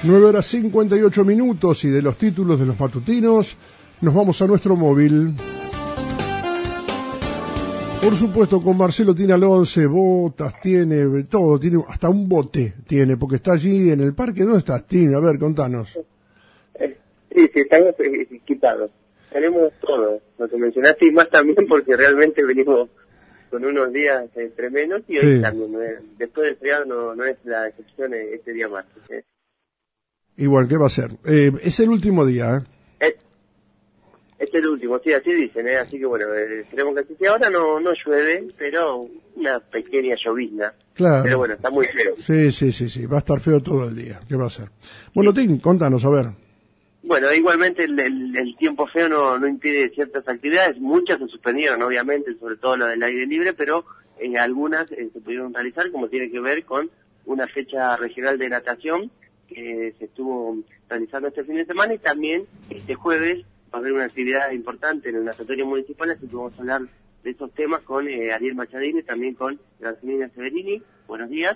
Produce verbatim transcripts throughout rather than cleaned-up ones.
nueve horas cincuenta y ocho minutos y de los títulos de los matutinos nos vamos a nuestro móvil. Por supuesto, con Marcelo tiene al once, botas, tiene todo, tiene hasta un bote, tiene, porque está allí en el parque. ¿Dónde estás, Tino? A ver, contanos. Sí, sí, estamos equipados. Tenemos todo, lo que mencionaste, y más también porque realmente venimos con unos días eh, tremendos y hoy sí. También, ¿no? Después del feriado no, no es la excepción este día más. ¿eh? Igual, ¿qué va a ser? Eh, es el último día, ¿eh? Es, es el último, sí, así dicen, ¿eh? Así que bueno, eh, esperemos que así sea. Ahora no, no llueve, pero una pequeña llovizna. Claro. Pero bueno, está muy feo. Sí, sí, sí, sí, va a estar feo todo el día. ¿Qué va a ser? Bueno, Tim, contanos, a ver. Bueno, igualmente el, el, el tiempo feo no, no impide ciertas actividades, muchas se suspendieron obviamente, sobre todo la del aire libre, pero eh, algunas eh, se pudieron realizar, como tiene que ver con una fecha regional de natación que se estuvo realizando este fin de semana, y también este jueves va a haber una actividad importante en el natatorio municipal, así que vamos a hablar de esos temas con eh, Ariel Machadini y también con Graciela Severini. Buenos días.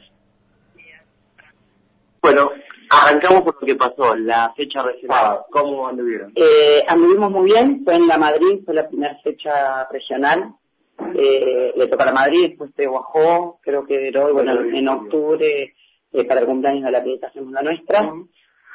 Bueno, arrancamos por lo que pasó, la fecha regional. ¿Cómo anduvieron? Eh, anduvimos muy bien, fue en la Madrid, fue la primera fecha regional. Eh, le toca a la Madrid, después de Guajó, creo que de hoy, bueno, en octubre, eh, para el cumpleaños de la Piedad hacemos la nuestra. Uh-huh.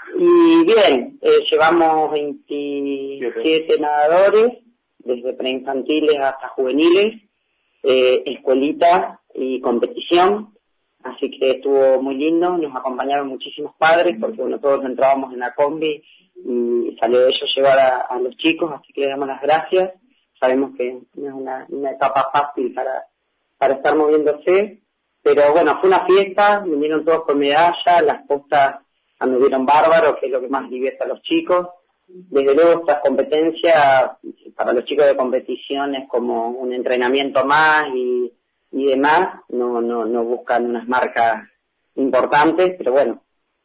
Y bien, eh, llevamos veintisiete nadadores, desde preinfantiles hasta juveniles, eh, escuelita y competición. Así que estuvo muy lindo, nos acompañaron muchísimos padres, porque bueno, todos entrábamos en la combi y salió de ellos llevar a, a los chicos, así que le damos las gracias. Sabemos que no es una, una etapa fácil para, para estar moviéndose, pero bueno, fue una fiesta, vinieron todos con medalla, las postas anduvieron bárbaros, que es lo que más divierte a los chicos. Desde luego estas competencias, para los chicos de competición es como un entrenamiento más y y demás, no no no buscan unas marcas importantes, pero bueno,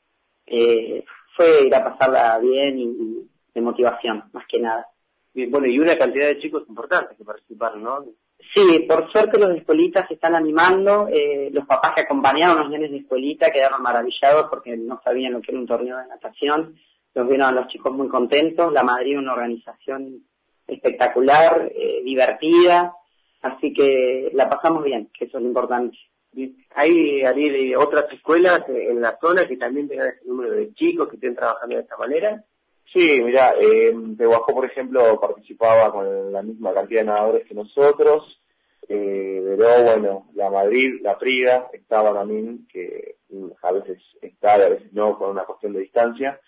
eh, fue ir a pasarla bien y, y de motivación, más que nada. Bien, bueno, y una cantidad de chicos importantes que participaron, ¿no? Sí, por suerte los de escuelitas se están animando, eh, los papás que acompañaron a los nenes de escuelita quedaron maravillados porque no sabían lo que era un torneo de natación, los vieron a los chicos muy contentos, la Madrid una organización espectacular, eh, divertida. Así que la pasamos bien, que eso es lo importante. ¿Hay, Ariel, otras escuelas en la zona que también tengan ese número de chicos que estén trabajando de esta manera? Sí, mira, eh, de Guajó, por ejemplo, participaba con la misma cantidad de nadadores que nosotros, eh, pero bueno, la Madrid, la Prida, estaba también, que a veces está y a veces no, con una cuestión de distancia,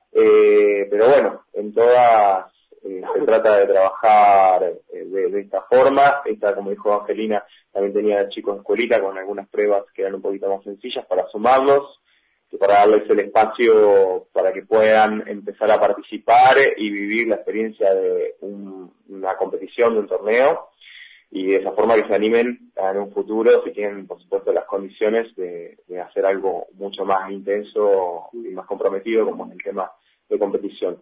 eh, pero bueno, en todas... Eh, se trata de trabajar eh, de, de esta forma. Esta, como dijo Angelina, también tenía chicos de escuelita con algunas pruebas que eran un poquito más sencillas para sumarlos, que para darles el espacio para que puedan empezar a participar y vivir la experiencia de un, una competición, de un torneo, y de esa forma que se animen en un futuro, si tienen por supuesto las condiciones de, de hacer algo mucho más intenso y más comprometido, como es el tema de competición.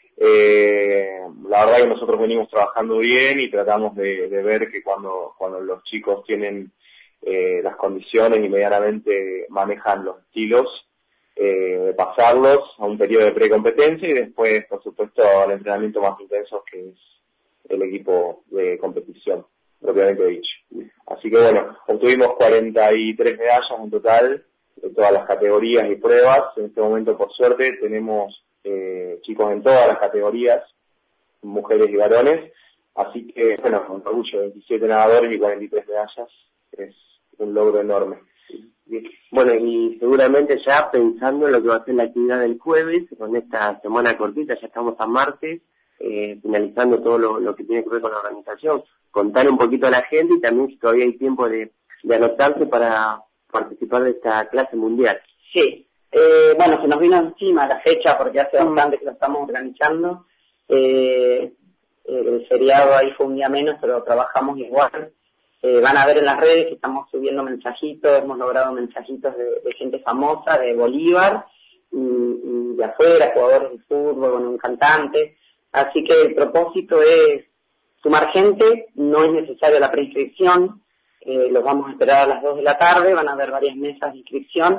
Eh, la verdad que nosotros venimos trabajando bien y tratamos de, de ver que cuando, cuando los chicos tienen eh, las condiciones y medianamente manejan los estilos, eh, pasarlos a un periodo de precompetencia y después, por supuesto, al entrenamiento más intenso, que es el equipo de competición, propiamente dicho. Así que bueno, obtuvimos cuarenta y tres medallas en total de todas las categorías y pruebas. En este momento, por suerte, tenemos Eh, chicos en todas las categorías, mujeres y varones, así que, bueno, con orgullo, veintisiete nadadores y cuarenta y tres medallas, es un logro enorme. Bueno, y seguramente ya pensando en lo que va a ser la actividad del jueves, con esta semana cortita, ya estamos a martes, eh, finalizando todo lo, lo que tiene que ver con la organización, contar un poquito a la gente y también si todavía hay tiempo de, de anotarse para participar de esta clase mundial. Sí. Eh, bueno, se nos vino encima la fecha porque hace bastante que lo estamos organizando. Eh, eh, el feriado ahí fue un día menos, pero trabajamos igual. Eh, van a ver en las redes que estamos subiendo mensajitos, hemos logrado mensajitos de, de gente famosa, de Bolívar, y, y de afuera, jugadores de fútbol, bueno, un cantante. Así que el propósito es sumar gente, no es necesaria la preinscripción, eh, los vamos a esperar a las dos de la tarde, van a haber varias mesas de inscripción.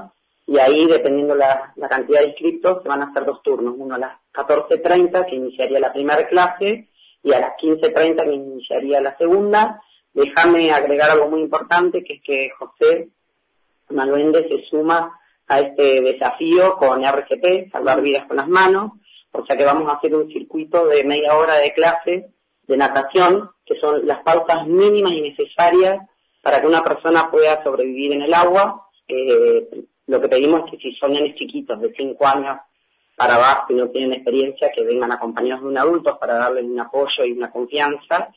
y ahí, dependiendo la, la cantidad de inscriptos, se van a hacer dos turnos, uno a las catorce treinta, que iniciaría la primera clase, y a las quince treinta, que iniciaría la segunda. Déjame agregar algo muy importante, que es que José Manuende se suma a este desafío con R C P, Salvar Vidas con las Manos, o sea que vamos a hacer un circuito de media hora de clase de natación, que son las pautas mínimas y necesarias para que una persona pueda sobrevivir en el agua. Eh, lo que pedimos es que si son nenes chiquitos de cinco años para abajo y no tienen experiencia, que vengan acompañados de un adulto para darles un apoyo y una confianza.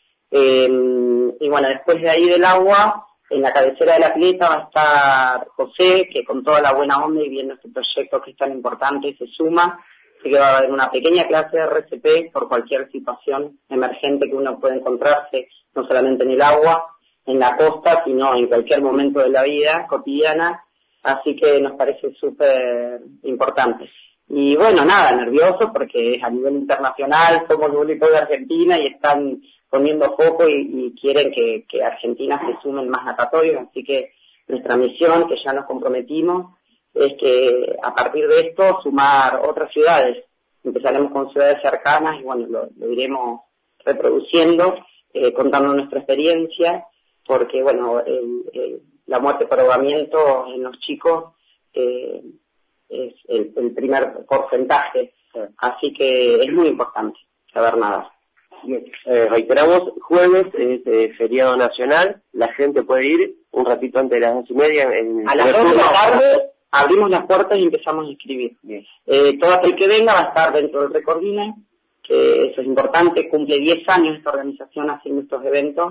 Eh, y bueno, después de ahí del agua, en la cabecera de la pileta va a estar José, que con toda la buena onda y viendo este proyecto que es tan importante se suma. Así que va a haber una pequeña clase de R C P por cualquier situación emergente que uno pueda encontrarse, no solamente en el agua, en la costa, sino en cualquier momento de la vida cotidiana. Así que nos parece súper importante. Y bueno, nada, nervioso porque es a nivel internacional, somos el único de Argentina y están poniendo foco y, y quieren que, que Argentina se sumen más natatorios. Así que nuestra misión, que ya nos comprometimos, es que a partir de esto sumar otras ciudades. Empezaremos con ciudades cercanas y bueno, lo, lo iremos reproduciendo, eh, contando nuestra experiencia, porque bueno, el, el, la muerte por ahogamiento en los chicos eh, es el, el primer porcentaje, así que es muy importante saber nadar. Bien, eh, reiteramos, jueves es eh, feriado nacional, la gente puede ir un ratito antes de las dos y media. En a las dos de la tarde abrimos las puertas y empezamos a inscribir. Eh, todo aquel que venga va a estar dentro del Recordine, que eso es importante, cumple diez años esta organización haciendo estos eventos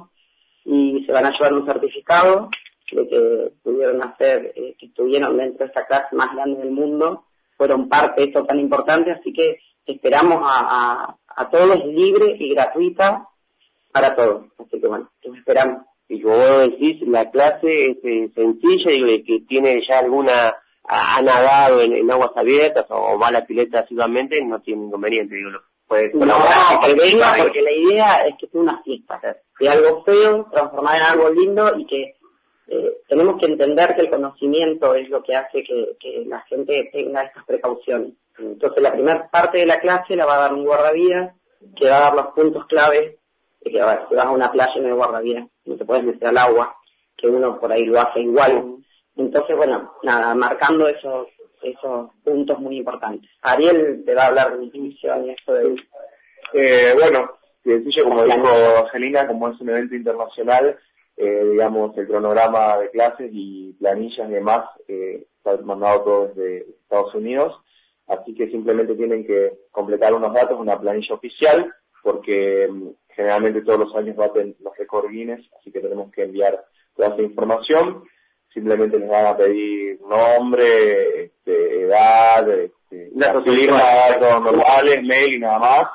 y se van a llevar un certificado de que pudieron hacer, eh, que estuvieron dentro de esta clase más grande del mundo, fueron parte de esto tan importante, así que esperamos a, a, a todos libre y gratuita para todos, así que bueno, los esperamos. Y como vos decís, la clase es eh, sencilla y que tiene ya alguna, ha, ha nadado en, en aguas abiertas o va a la pileta asiduamente, no tiene inconveniente, digo, puede colaborar. No, que venga, porque la idea es que sea una fiesta, de algo feo, transformar en algo lindo y que eh, tenemos que entender que el conocimiento es lo que hace que, que la gente tenga estas precauciones. Entonces la primera parte de la clase la va a dar un guardavidas, que va a dar los puntos claves, de que a ver, si vas a una playa en el guardavidas, no te puedes meter al agua, que uno por ahí lo hace igual. Entonces, bueno, nada, marcando esos esos puntos muy importantes. Ariel te va a hablar de inscripción y eso de... Eh, bueno, sencillo, como dijo Angelina, como es un evento internacional, eh, digamos, el cronograma de clases y planillas y demás eh, está mandado todo desde Estados Unidos, así que simplemente tienen que completar unos datos, una planilla oficial, porque generalmente todos los años baten los récords Guinness, así que tenemos que enviar toda esa información. Simplemente les van a pedir nombre, este, edad, este, datos normales, mail y nada más.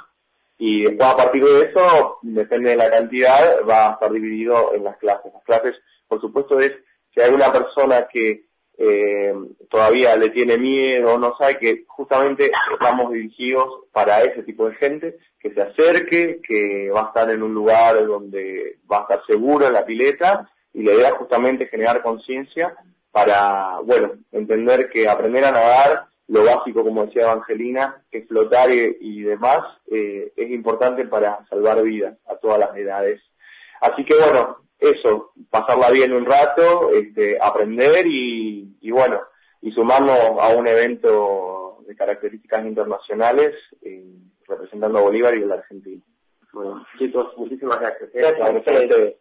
Y después, a partir de eso, depende de la cantidad, va a estar dividido en las clases. Las clases, por supuesto, es si hay alguna persona que eh, todavía le tiene miedo o no sabe, que justamente estamos dirigidos para ese tipo de gente, que se acerque, que va a estar en un lugar donde va a estar seguro en la pileta, y la idea es justamente generar conciencia para, bueno, entender que aprender a nadar, lo básico, como decía Evangelina, que flotar y, y demás, eh, es importante para salvar vidas a todas las edades. Así que bueno, eso, pasarla bien un rato, este, aprender y, y bueno, y sumarnos a un evento de características internacionales, eh, representando a Bolívar y a la Argentina. Bueno, chicos, muchísimas gracias. ¿eh? Gracias, gracias a ustedes.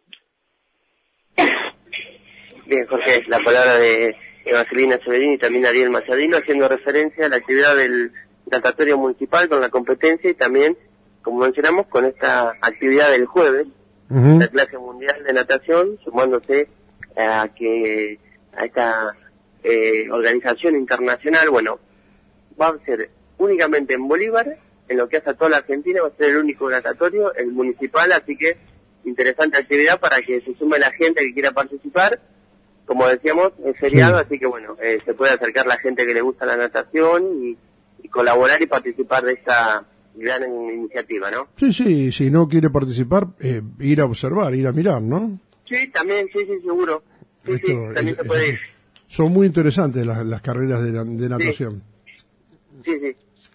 Bien, Jorge, la palabra de Evangelina Severini y también Ariel Mayadino, haciendo referencia a la actividad del natatorio municipal con la competencia y también, como mencionamos, con esta actividad del jueves, uh-huh. la clase mundial de natación, sumándose a que a esta eh, organización internacional. Bueno, va a ser únicamente en Bolívar, en lo que hace a toda la Argentina, va a ser el único natatorio, el municipal, así que interesante actividad para que se sume la gente que quiera participar. Como decíamos, es feriado, sí. Así que bueno, eh, se puede acercar la gente que le gusta la natación y, y colaborar y participar de esta gran iniciativa, ¿no? Sí, sí, si no quiere participar, eh, ir a observar, ir a mirar, ¿no? Sí, también, sí, sí, seguro. Sí, Esto, sí, también es, se puede ir. Son muy interesantes las, las carreras de, de natación. Sí, sí. sí.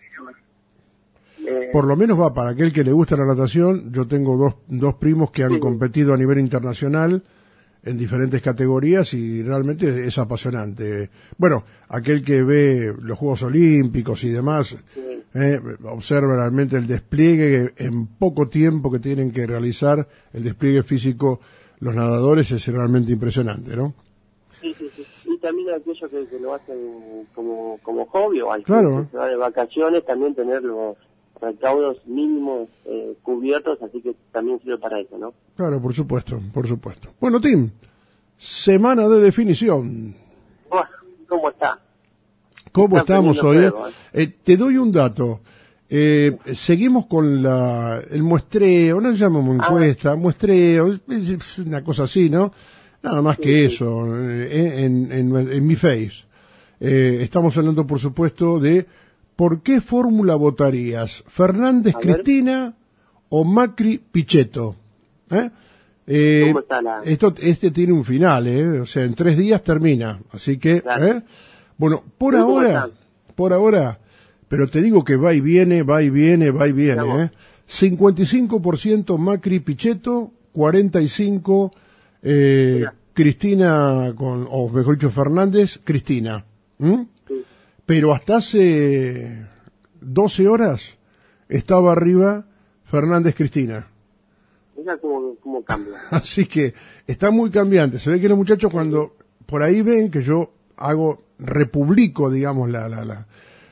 Eh, Por lo menos va para aquel que le gusta la natación. Yo tengo dos, dos primos que han sí, competido a nivel internacional en diferentes categorías y realmente es apasionante. Bueno, aquel que ve los Juegos Olímpicos y demás, sí. eh, observa realmente el despliegue en poco tiempo que tienen que realizar, el despliegue físico los nadadores es realmente impresionante, ¿no? Sí, sí, sí. Y también aquellos que, que lo hacen como, como hobby o al Claro. que se va de vacaciones, también tener los recaudos mínimos eh, cubiertos, así que también sirve para eso, ¿no? Claro, por supuesto, por supuesto. Bueno, Tim, semana de definición. Buah, ¿cómo está? ¿Cómo Está estamos hoy? poniendo fuego, Eh? Eh, te doy un dato. Eh, seguimos con la el muestreo, no le llamamos encuesta, ah. muestreo, es, es una cosa así, ¿no? Nada más sí, que sí. eso, eh, en, en, en mi face. Eh, estamos hablando, por supuesto, de ¿por qué fórmula votarías? ¿Fernández Cristina o Macri Pichetto? ¿Eh? Eh, ¿Cómo está la... esto, este tiene un final, ¿eh? O sea, en tres días termina, así que, claro. ¿eh? Bueno, por ahora, por ahora, pero te digo que va y viene, va y viene, va y viene, ¿eh? cincuenta y cinco por ciento Macri Pichetto, cuarenta y cinco por ciento eh, Cristina, con, o mejor dicho, Fernández, Cristina. ¿Mm? Sí. Pero hasta hace doce horas estaba arriba Fernández Cristina. Mira cómo, cómo cambia. Así que está muy cambiante. Se ve que los muchachos cuando por ahí ven que yo hago, republico, digamos, la, la, la,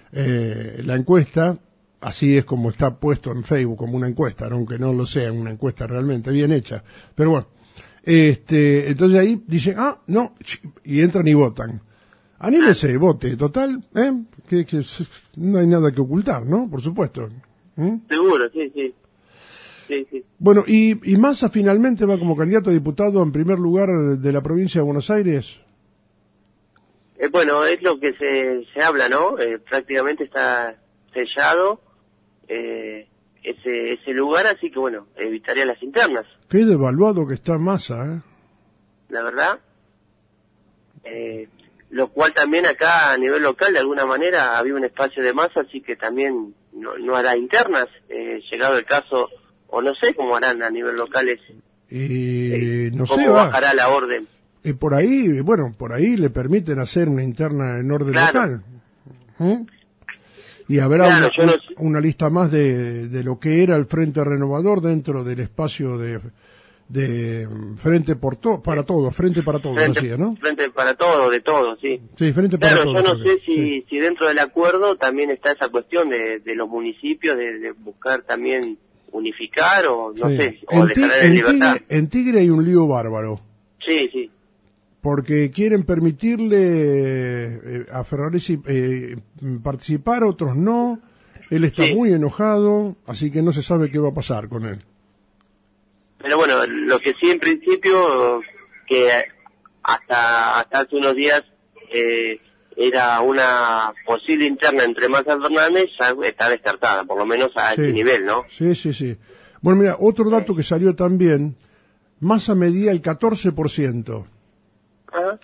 eh, la encuesta, así es como está puesto en Facebook, como una encuesta, aunque no lo sea una encuesta realmente bien hecha. Pero bueno, este, entonces ahí dicen, ah, no, y entran y votan. Anímese, vote, total, ¿eh? Que, que no hay nada que ocultar, ¿no? Por supuesto. ¿Mm? Seguro, sí, sí. Sí, sí. Bueno, y, y Massa finalmente va como candidato a diputado en primer lugar de la provincia de Buenos Aires. Eh, bueno, es lo que se, se habla, ¿no? Eh, prácticamente está sellado eh, ese, ese lugar, así que bueno, evitaría las internas. Qué devaluado que está Massa, ¿eh? La verdad. Eh, lo cual también acá a nivel local de alguna manera había un espacio de Massa, así que también no, no hará internas, eh, llegado el caso, o no sé cómo harán a nivel local es, eh, no cómo sé, bajará va. la orden. Y por ahí, bueno, por ahí le permiten hacer una interna en orden claro. local. ¿Mm? Y habrá claro, una, no... una lista más de, de lo que era el Frente Renovador dentro del espacio de de Frente por to, para todo, Frente para todo, frente, decía, ¿no? Frente para todo, de todo, sí. Sí, Frente para claro, todo. Claro, yo no creo. sé si, sí. si dentro del acuerdo también está esa cuestión de, de los municipios, de, de buscar también unificar o no sí. sé, o en dejar de en libertad. Tigre, en Tigre hay un lío bárbaro. Sí, sí. Porque quieren permitirle eh, a Ferraresi eh, participar, otros no. Él está sí. muy enojado, así que no se sabe qué va a pasar con él. Pero bueno, lo que sí en principio, que hasta, hasta hace unos días eh, era una posible interna entre Massa y Fernández, ya está descartada, por lo menos a sí. ese nivel, ¿no? Sí, sí, sí. Bueno, mira, otro dato que salió también, Massa medía el catorce por ciento. ¿Ah?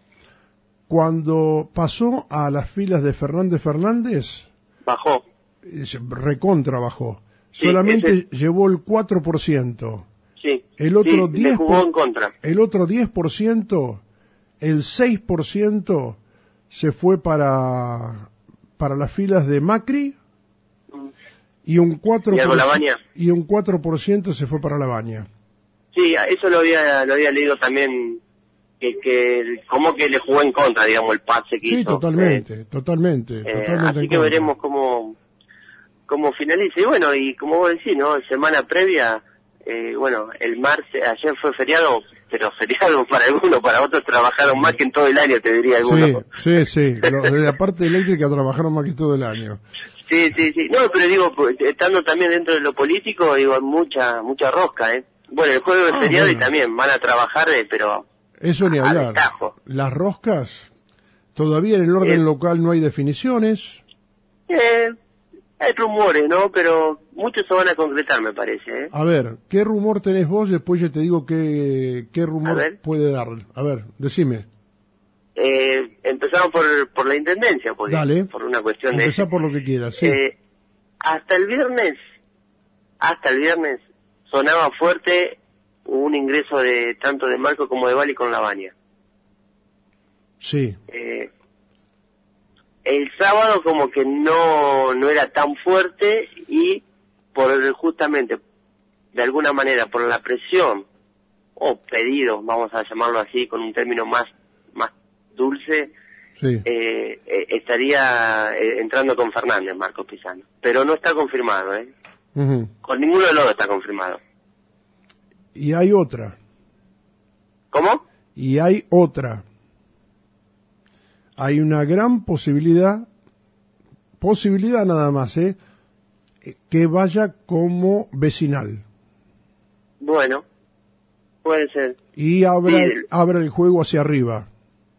Cuando pasó a las filas de Fernández Fernández, bajó. Recontra bajó. Sí, solamente ese... llevó el cuatro por ciento. Sí, el otro sí, diez por... jugó en contra. El otro diez por ciento, el seis por ciento se fue para para las filas de Macri mm. y un cuatro por ciento y un cuatro por ciento se fue para La Baña. Sí, eso lo había lo había leído también, que que como que le jugó en contra, digamos, el pase que sí, hizo. totalmente, eh, totalmente, eh, totalmente. Así que veremos cómo cómo finaliza. Y bueno, y como vos decís, ¿no? Semana previa, eh, bueno, el martes, ayer fue feriado, pero feriado para algunos, para otros trabajaron más que en todo el año, te diría algunos. Sí, sí, sí. Los de la parte eléctrica trabajaron más que todo el año. Sí, sí, sí. No, pero digo, estando también dentro de lo político, digo, mucha mucha rosca, ¿eh? Bueno, el jueves es ah, feriado bueno. Y también van a trabajar, eh, pero eso ni hablar. Las roscas, todavía en el orden eh, local no hay definiciones. Eh, hay rumores, ¿no? Pero muchos se van a concretar, me parece, ¿eh? A ver, ¿qué rumor tenés vos? Después yo te digo qué, qué rumor puede dar. A ver, decime. Eh, empezamos por, por la intendencia, porque, Dale. por una cuestión Empezá de... por lo que quieras, sí. Eh, hasta el viernes, hasta el viernes, sonaba fuerte un ingreso de tanto de Marco como de Bali con Lavagna. Sí. Eh, el sábado como que no, no era tan fuerte y por justamente, de alguna manera, por la presión o pedido, vamos a llamarlo así, con un término más, más dulce, Sí. eh, eh, estaría eh, entrando con Fernández, Marcos Pisano. Pero no está confirmado, ¿eh? Uh-huh. Con ninguno de los dos está confirmado. Y hay otra. ¿Cómo? Y hay otra. Hay una gran posibilidad, posibilidad nada más, ¿eh? Que vaya como vecinal. Bueno, puede ser. Y abra, Sí. abra el juego hacia arriba.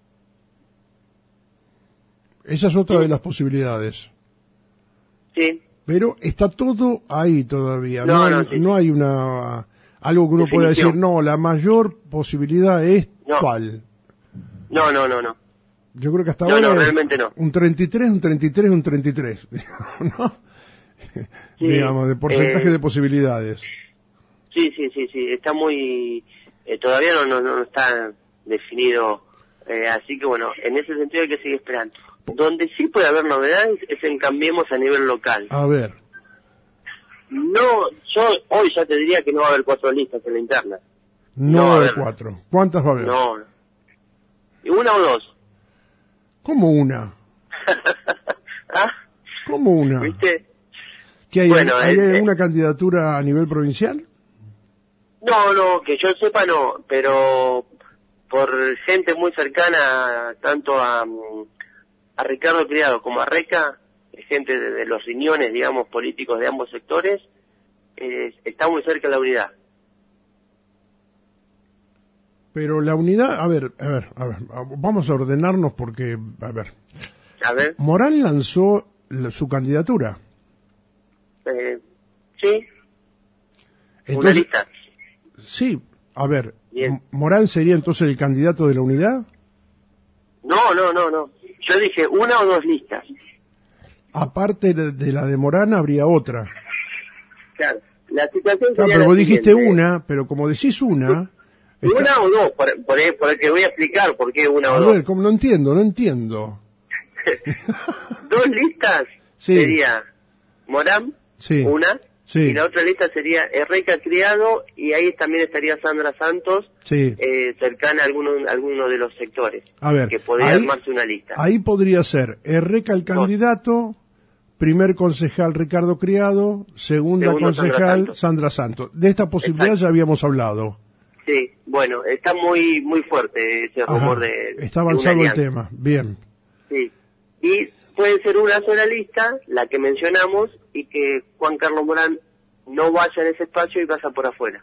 Esa es otra Sí. de las posibilidades. Sí, Pero está todo ahí todavía. No, No, no, sí. no hay una algo que uno pueda decir, Definición. no, la mayor posibilidad es No. tal. no, no, no, no. Yo creo que hasta No, ahora no, es realmente no. un treinta y tres, un treinta y tres, un treinta y tres, ¿no? Sí, Digamos, de porcentaje eh, de posibilidades. Sí, sí, sí, sí, está muy... eh, todavía no, no, no está definido, eh, así que bueno, en ese sentido hay que seguir esperando. Donde sí puede haber novedades es en Cambiemos a nivel local. A ver, No, yo hoy ya te diría que no va a haber cuatro listas en la interna. no No, va a a haber ver. cuatro. ¿Cuántas va a haber? No. ¿Y una o dos? ¿Cómo una? ¿Ah? ¿Cómo una? ¿Viste? ¿Que hay, Bueno, hay eh, alguna candidatura a nivel provincial? No, no, que yo sepa no, pero por gente muy cercana tanto a, mm, a Ricardo Criado como a Reca, gente de, de los riñones, digamos, políticos de ambos sectores, eh, está muy cerca de la unidad. Pero la unidad, a ver, a ver, a ver, vamos a ordenarnos porque, a ver, A ver, Morán lanzó la- su candidatura. eh, sí, una Entonces, lista. sí, a ver, Bien. M- Morán sería entonces el candidato de la unidad. No, no, no, no. Yo dije una o dos listas. Aparte de, de la de Morán habría otra. Claro, la situación Claro, sería pero la vos dijiste siguiente. una, pero como decís una, está- Una o dos, por, por, por el que voy a explicar por qué una a o dos. ver, como no entiendo, no entiendo. Dos listas Sí. sería Morán, Sí. una, Sí. y la otra lista sería Erreca Criado, y ahí también estaría Sandra Santos, Sí. eh, cercana a alguno, a alguno de los sectores, A ver, que podría ahí- armarse una lista. Ahí podría ser Erreca el candidato, primer concejal Ricardo Criado, segunda Segundo, Sandra concejal Santos. Sandra Santos. De esta posibilidad Exacto. ya habíamos hablado. Sí, bueno, está muy muy fuerte ese Ajá, rumor de está de una avanzado el alianza. tema. Bien. Sí, y puede ser una sola lista, la que mencionamos, y que Juan Carlos Morán no vaya en ese espacio y pasa por afuera.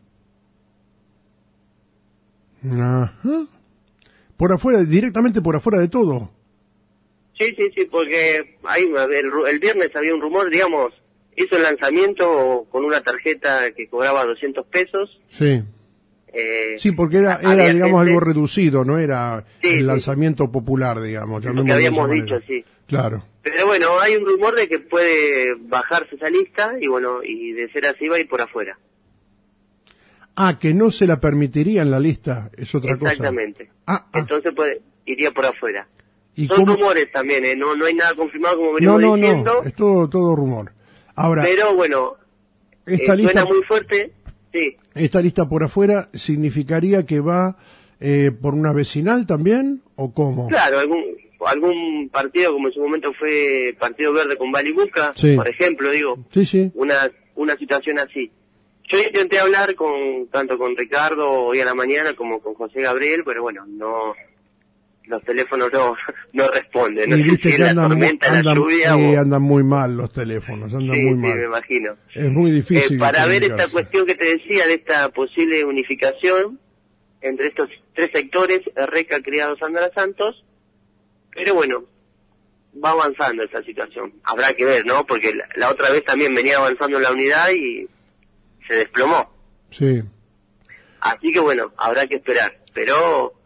Ajá. Por afuera, directamente por afuera de todo. Sí, sí, sí, porque ahí el, ru- el viernes había un rumor, digamos, hizo el lanzamiento con una tarjeta que cobraba doscientos pesos. Sí. Eh, Sí, porque era, era había digamos, gente- algo reducido, no era Sí, el sí. lanzamiento popular, digamos. Lo llamémoslo que de esa habíamos manera. dicho, sí. Claro. Pero bueno, hay un rumor de que puede bajarse esa lista y bueno, y de ser así va a ir por afuera. Ah, que no se la permitiría en la lista, es otra cosa. Exactamente. Ah, ah. Entonces puede, iría por afuera. ¿Y Son cómo? rumores también, ¿eh? no, no hay nada confirmado como No, venimos no, diciendo, no, es todo, todo rumor. Ahora, pero bueno, esta eh, lista, suena muy fuerte, sí. esta lista por afuera significaría que va eh, por una vecinal también, ¿o cómo? Claro, algún algún partido como en su momento fue Partido Verde con Balibuca, Sí. por ejemplo, digo, Sí, sí. una una situación así. Yo intenté hablar con tanto con Ricardo hoy a la mañana como con José Gabriel, pero bueno, no los teléfonos no no responden, no Y sé viste si es que la andan, mu- tormenta, la andan, lluvia eh, o... andan muy mal los teléfonos, andan Sí, muy sí, mal. me imagino. Es muy difícil. Eh, para ver esta comunicarse. cuestión que te decía, de esta posible unificación entre estos tres sectores, Reca, Criado, Sandra Santos, pero bueno, va avanzando esta situación. Habrá que ver, ¿no? Porque la, la otra vez también venía avanzando la unidad y se desplomó. Sí. Así que bueno, habrá que esperar. Pero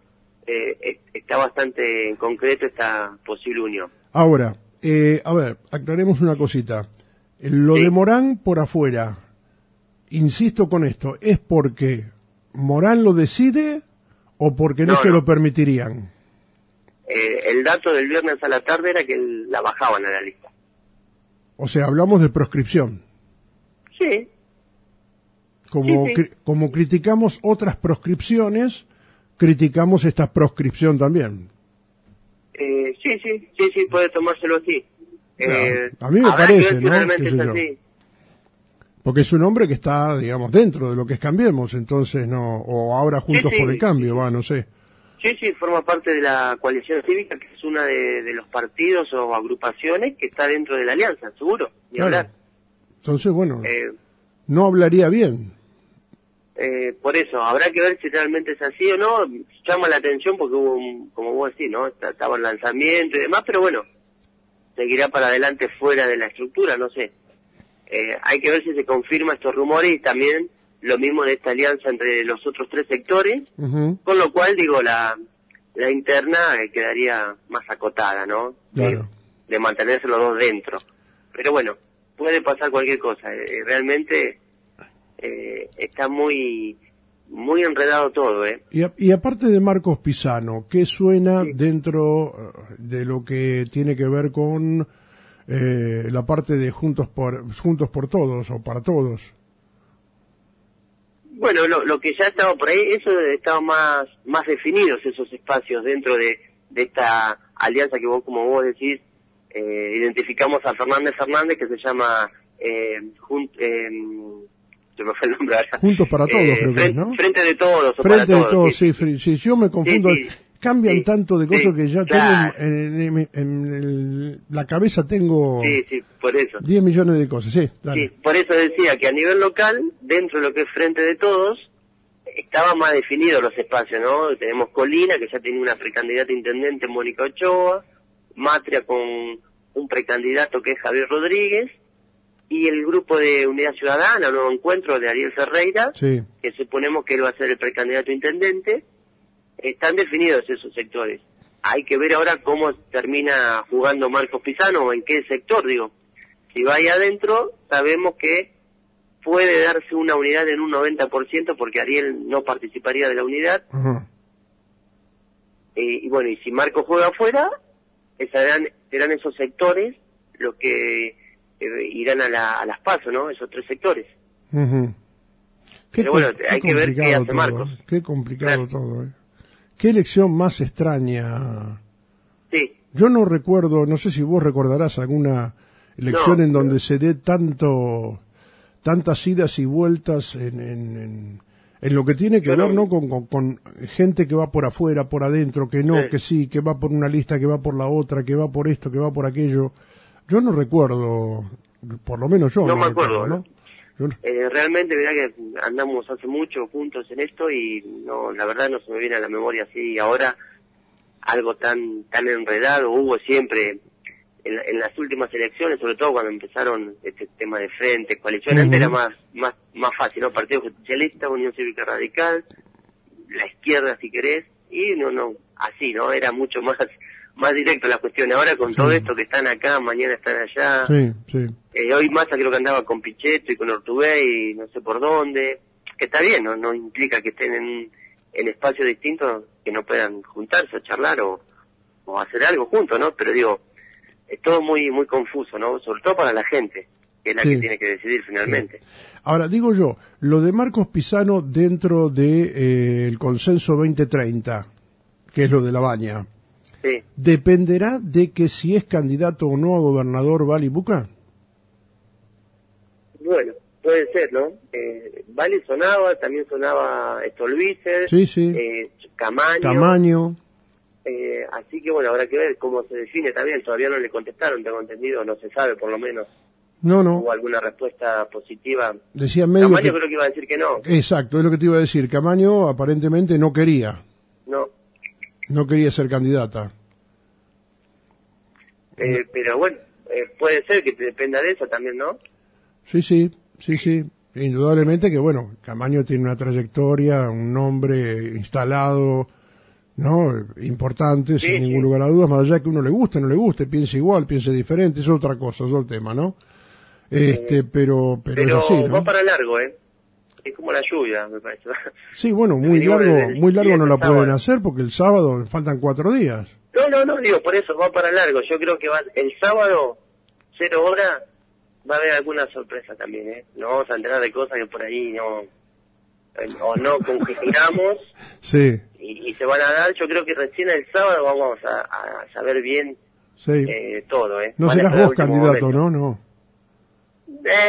eh, está bastante en concreto esta posible unión. Ahora, eh, a ver, aclaremos una cosita. Lo sí. de Morán por afuera, insisto con esto, ¿es porque Morán lo decide o porque no, no se no. lo permitirían? Eh, el dato del viernes a la tarde era que la bajaban a la lista. O sea, hablamos de proscripción. Sí. Como, sí, sí. Cri- como criticamos otras proscripciones, criticamos esta proscripción también. Eh, sí, sí, sí, sí, puede tomárselo así. Eh, a mí me parece, ¿no? Realmente es así. Porque es un hombre que está, digamos, dentro de lo que es Cambiemos, entonces no, o ahora Juntos sí, sí. por el Cambio, va, no sé. Sí, sí, forma parte de la coalición cívica, que es una de, de los partidos o agrupaciones que está dentro de la alianza, seguro, ni claro. hablar. Entonces, bueno, eh, no hablaría bien. Eh, por eso, habrá que ver si realmente es así o no. Llama la atención porque hubo, un, como vos decís, ¿no? Estaba el lanzamiento y demás, pero bueno, seguirá para adelante fuera de la estructura, no sé. Eh, hay que ver si se confirma estos rumores y también lo mismo de esta alianza entre los otros tres sectores, uh-huh. con lo cual, digo, la la interna eh, quedaría más acotada, ¿no? Claro. De, de mantenerse los dos dentro. Pero bueno, puede pasar cualquier cosa. Eh, realmente... Eh, está muy muy enredado todo, ¿eh? Y, a, y aparte de Marcos Pisano, ¿qué suena sí. dentro de lo que tiene que ver con eh, la parte de Juntos por Juntos por Todos o para Todos? Bueno, lo, lo que ya estaba por ahí, eso estaba más más definidos esos espacios dentro de, de esta alianza que vos, como vos decís, eh, identificamos a Fernández Fernández, que se llama eh, junt, eh, se me fue el nombre ahora. Juntos para Todos, eh, creo frente, que es, ¿no? Frente de Todos. O frente para de Todos, Todos, sí, sí, sí, sí, yo me confundo. Sí, sí, Cambian sí, tanto de cosas sí, que ya claro. tengo en, en, en el, la cabeza tengo sí, sí, por eso. diez millones de cosas, sí, dale. Sí, por eso decía que a nivel local, dentro de lo que es Frente de Todos, estaba más definidos los espacios, ¿no? Tenemos Colina, que ya tenía una precandidata intendente, Mónica Ochoa, Matria con un precandidato que es Javier Rodríguez, y el grupo de Unidad Ciudadana, Nuevo Encuentro de Ariel Ferreira, sí. que suponemos que él va a ser el precandidato intendente. Están definidos esos sectores. Hay que ver ahora cómo termina jugando Marcos Pisano o en qué sector, digo. Si va ahí adentro, sabemos que puede darse una unidad en un noventa por ciento porque Ariel no participaría de la unidad. Uh-huh. Eh, y bueno, y si Marcos juega afuera, serán, serán esos sectores los que eh, irán a, la, a las PASO, ¿no? Esos tres sectores. Uh-huh. Qué Pero bueno, qué hay que ver qué hace todo, Marcos. Eh. Qué complicado claro. todo, eh. Qué elección más extraña. Sí. Yo no recuerdo, no sé si vos recordarás alguna elección no, en donde pero... se dé tanto, tantas idas y vueltas en, en, en, en lo que tiene que pero... ver, ¿no? Con, con, con gente que va por afuera, por adentro, que no, sí. que sí, que va por una lista, que va por la otra, que va por esto, que va por aquello. Yo no recuerdo, por lo menos yo no, no me recuerdo, acuerdo, ¿no? Yo... Eh, realmente, verdad que andamos hace mucho juntos en esto y no, la verdad no se me viene a la memoria así ahora algo tan tan enredado. Hubo siempre en, en las últimas elecciones, sobre todo cuando empezaron este tema de frente, coalición, uh-huh. antes era más más más fácil, ¿no? Partido Socialista, Unión Cívica Radical, la izquierda si querés, y no, no, así, ¿no? Era mucho más más directo la cuestión. Ahora con sí. todo esto que están acá, mañana están allá. Sí, sí. Eh, hoy Massa creo que andaba con Pichetto y con Ortubey y no sé por dónde. Que está bien, no, no implica que estén en, en espacios distintos que no puedan juntarse o charlar o, o hacer algo juntos, ¿no? Pero digo, es todo muy muy confuso, ¿no? Sobre todo para la gente, que es la sí. que tiene que decidir finalmente. Sí. Ahora, digo yo, lo de Marcos Pisano dentro de eh, el consenso veinte treinta, que es lo de La Baña, sí. ¿dependerá de que si es candidato o no a gobernador Vali Buca? Bueno, puede ser, ¿no? Eh, Vali sonaba, también sonaba Stolbizer, sí, sí. Eh, Camaño. Camaño. Eh, así que bueno, habrá que ver cómo se define también. Todavía no le contestaron, tengo entendido, no se sabe por lo menos. No, no. ¿Hubo alguna respuesta positiva? Decía medio Camaño que... creo que iba a decir que no. Exacto, es lo que te iba a decir. Camaño aparentemente no quería. No. No quería ser candidata. Eh, no. Pero bueno, eh, puede ser que te dependa de eso también, ¿no? Sí, sí, sí, sí. Indudablemente que, bueno, Camaño tiene una trayectoria, un nombre instalado, ¿no? Importantes, sí, sin sí. ningún lugar a dudas, más allá de que uno le guste, no le guste, piense igual, piense diferente, es otra cosa, es otro tema, ¿no? Este, Eh, pero, pero, pero es así, ¿no? va para largo, ¿eh? Es como la lluvia, me parece. Sí, bueno, muy Venimos largo, desde el muy largo no la sábado. pueden hacer porque el sábado faltan cuatro días. No, no, no, digo, por eso va para largo. Yo creo que va el sábado, cero horas, va a haber alguna sorpresa también, ¿eh? Nos vamos a enterar de cosas que por ahí no, eh, o no congestionamos Sí, y, y se van a dar. Yo creo que recién el sábado vamos a, a saber bien sí. eh, todo, ¿eh? No Van a serás esperar vos el último candidato, momento. ¿no? No. Eh,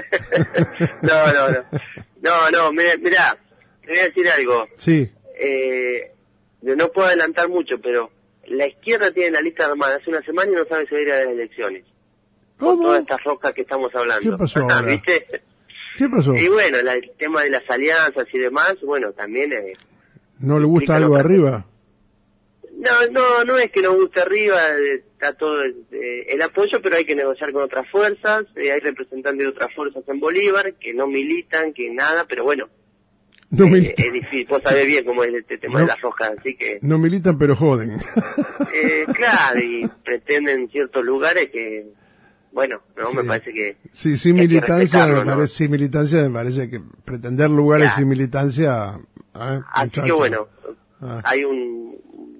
no, no, no. No, no, mira, mirá, te voy a decir algo. Sí. Eh, yo no puedo adelantar mucho, pero la izquierda tiene la lista armada hace una semana y no sabe si va a ir a las elecciones. Con ¿Cómo? todas estas rocas que estamos hablando. ¿Qué pasó ahora? ¿Viste? ¿Qué pasó? Y bueno, la- el tema de las alianzas y demás, bueno, también... Eh, ¿No le gusta explican algo otra arriba? no, no, no es que nos guste arriba, eh, está todo eh, el apoyo, pero hay que negociar con otras fuerzas, eh, hay representantes de otras fuerzas en Bolívar que no militan, que nada, pero bueno, No, eh, militan, es difícil, vos sabés bien cómo es este tema No. de las rocas, así que... no militan pero joden. Eh, claro, y pretenden ciertos lugares que, bueno, no Sí. me parece que... Sí, sin que hay que militancia, me respetarlo, ¿no? parece, sin militancia me parece que pretender lugares Claro. sin militancia... ¿eh, Así muchacho? que bueno, Ah. hay un,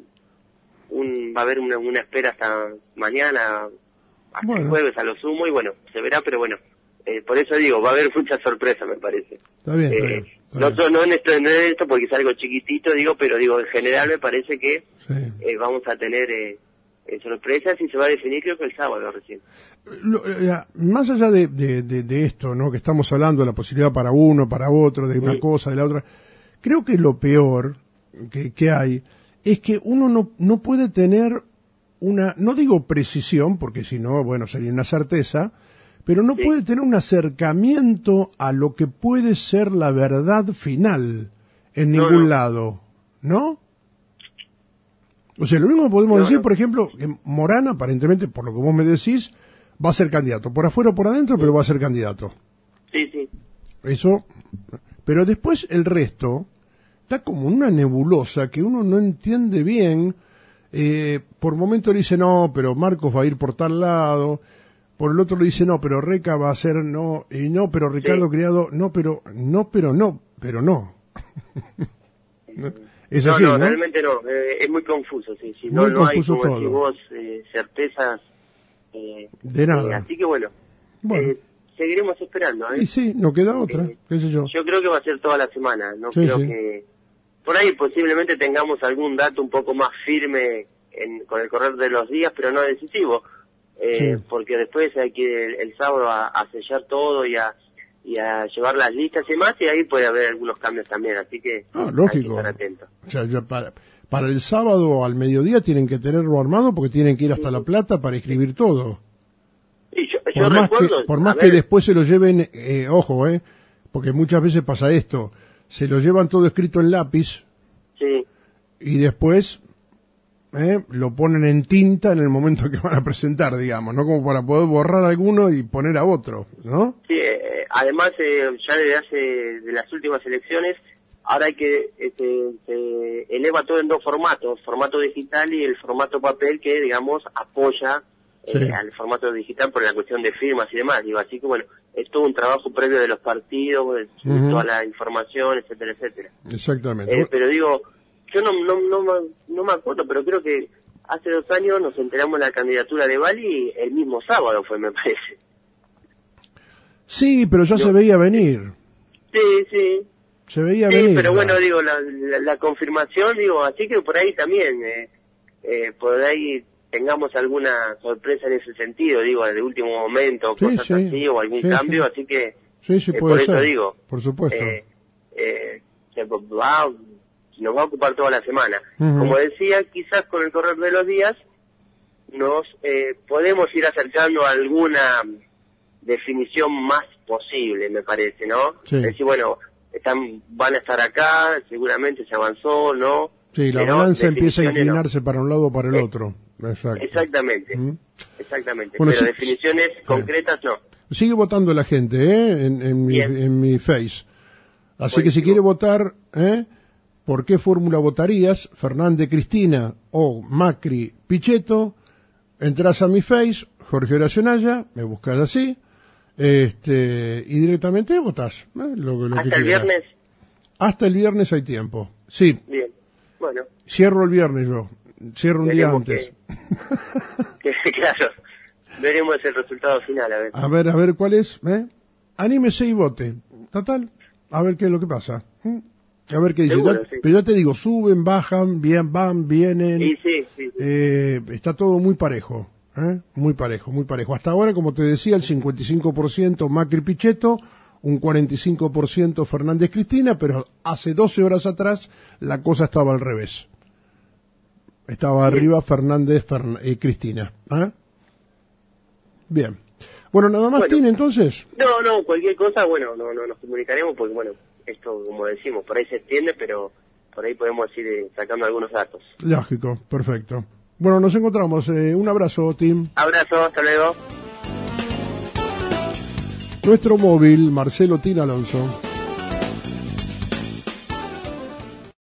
un... va a haber una, una espera hasta mañana, hasta Bueno. el jueves a lo sumo, y bueno, se verá, pero bueno, eh, por eso digo, va a haber mucha sorpresa, me parece. Está bien, está Eh, bien. está no, bien. so- no en esto, no en esto porque es algo chiquitito, digo, pero digo, en general me parece que Sí. eh, vamos a tener eh, eh, sorpresas y se va a definir creo que el sábado recién. Lo- eh, más allá de, de, de, de esto, ¿no? Que estamos hablando de la posibilidad para uno, para otro, de una Sí. cosa, de la otra, creo que lo peor que, que hay es que uno no, no puede tener una, no digo precisión, porque si no, bueno, sería una certeza, pero no Sí. puede tener un acercamiento a lo que puede ser la verdad final en No, ningún no. lado, ¿no? O sea, lo único que podemos No, decir, no. por ejemplo, que Morán, aparentemente, por lo que vos me decís, va a ser candidato. Por afuera o por adentro, pero va a ser candidato. Sí, sí. Eso. Pero después el resto está como una nebulosa que uno no entiende bien. Eh, por momento le dice, no, pero Marcos va a ir por tal lado. Por el otro le dice, no, pero Reca va a ser no. Y no, pero Ricardo Sí. Criado, no, pero no, pero no, pero no. Es no, así, no, ¿no? realmente no, eh, es muy confuso, sí, sí. Muy no, no hay, confuso como todo. decís vos, eh, certezas. Eh, De nada. eh, así que bueno, Bueno. eh, seguiremos esperando, ¿eh? Y sí, no queda otra, Eh, qué sé yo. Yo creo que va a ser toda la semana, no Sí, creo sí. que... Por ahí posiblemente tengamos algún dato un poco más firme en, con el correr de los días, pero no decisivo, eh, Sí. porque después hay que ir el, el sábado a, a sellar todo y a, y a llevar las listas y demás, y ahí puede haber algunos cambios también, así que Ah, hay que lógico. estar atentos. O sea, ya para, para el sábado al mediodía tienen que tenerlo armado porque tienen que ir hasta La Plata para escribir todo. Y yo, yo Por más recuerdo, que, por a más que ver, después se lo lleven, eh, ojo, eh, porque muchas veces pasa esto, se lo llevan todo escrito en lápiz sí, y después eh, lo ponen en tinta en el momento que van a presentar, digamos, ¿no? Como para poder borrar alguno y poner a otro, ¿no? sí, eh, además eh, ya desde hace, de las últimas elecciones, ahora hay que, este, se eleva todo en dos formatos, formato digital y el formato papel que, digamos, apoya eh, Sí. al formato digital por la cuestión de firmas y demás, digo, así que bueno, es todo un trabajo previo de los partidos, de subir Ujú. toda la información, etcétera, etcétera. Exactamente. Eh, pero digo, yo no, no, no, me- no me acuerdo, pero creo que hace dos años nos enteramos de la candidatura de Bali el mismo sábado fue, me parece. Sí, pero ya yo- se veía venir. Sí, sí. Se veía Sí, venir. pero ¿no? bueno, digo, la, la, la confirmación, digo, así que por ahí también, eh, eh, por ahí tengamos alguna sorpresa en ese sentido, digo, de último momento, Sí, cosas sí, así, o algún sí, cambio, sí. así que, Sí, sí, eh, puede por ser. eso digo, Por supuesto. eh, eh, se va, nos va a ocupar toda la semana. Ujú. Como decía, quizás con el correr de los días nos eh, podemos ir acercando a alguna definición más posible, me parece, ¿no? Sí. Es decir, bueno, están, van a estar acá, seguramente se avanzó, ¿no? Sí, la Pero balanza empieza a definiciones no. inclinarse para un lado o para el Eh, otro. Exacto. Exactamente, Mm. exactamente. Bueno, pero sí, definiciones sí. concretas no. Sigue votando la gente, ¿eh? En, en, mi, Bien. en mi face. Así que si Buenísimo. quiere votar, ¿eh? ¿por qué fórmula votarías? Fernández Cristina o Macri Pichetto. Entrás a mi Face, Jorge Horacio Naya, me buscas así, este, y directamente votás. ¿eh? Lo, lo ¿Hasta que el quieras. viernes? Hasta el viernes hay tiempo. Sí. Bien, bueno. Cierro el viernes yo. Cierro un día antes. Que, que, claro, veremos el resultado final, a ver. A ver, a ver cuál es. ¿eh? Anímese y vote. Total. A ver qué es lo que pasa. ¿eh? A ver qué dice. Seguro, ya, sí. Pero ya te digo, suben, bajan, bien, van, vienen. Sí, sí, sí, sí. Eh, está todo muy parejo. ¿eh? Muy parejo, muy parejo. Hasta ahora, como te decía, el cincuenta y cinco por ciento Macri Pichetto, un cuarenta y cinco por ciento Fernández Cristina, pero hace doce horas atrás la cosa estaba al revés. Estaba sí. arriba Fernández Fern eh, Cristina. ¿eh? Bien. Bueno, nada más bueno, tiene entonces. No, no, cualquier cosa, bueno, no, no nos comunicaremos porque, bueno, esto, como decimos, por ahí se extiende, pero por ahí podemos ir eh, sacando algunos datos. Lógico, perfecto. Bueno, nos encontramos. Eh, un abrazo, Tim. Abrazo, hasta luego. Nuestro móvil, Marcelo Tin Alonso.